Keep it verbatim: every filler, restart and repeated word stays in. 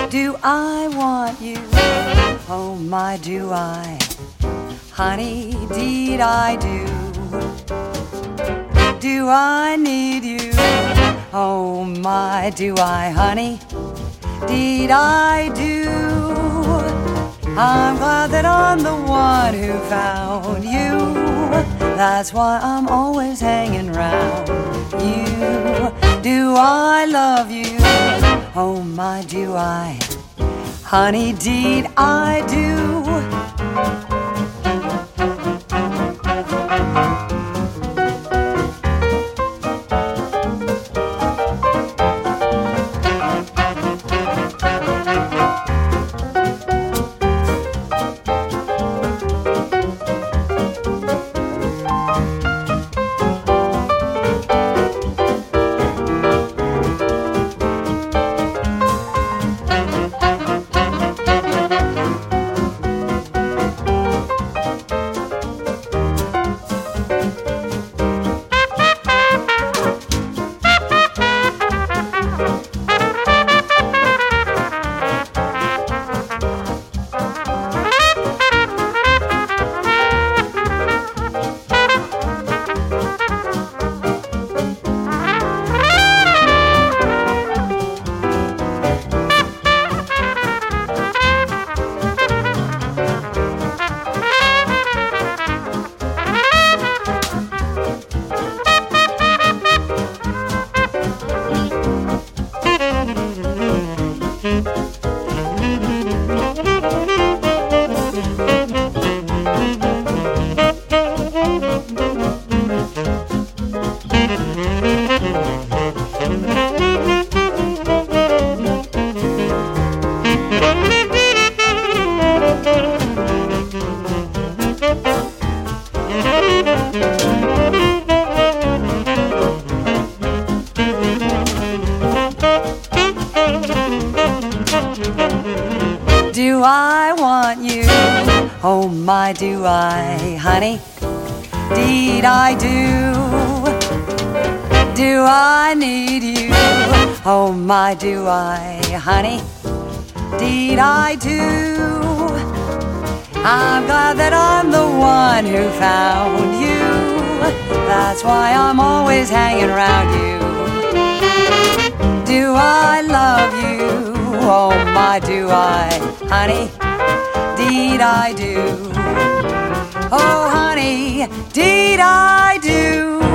Do I want you? Oh my, do I? Honey, deed I do. Do I need you? Oh my, do I, honey? Deed I do. I'm glad that I'm the one who found you. That's why I'm always hanging round you. Do I love you? Oh my, do I? Honey, deed I do. Do I want you? Oh my, do I, honey? Deed I do. Do I need you? Oh my, do I, honey? Deed I do. I'm glad that I'm the one who found you. That's why I'm always hanging around you. Do I love you? Oh my, do I, honey? Deed I do. Oh honey, deed I do.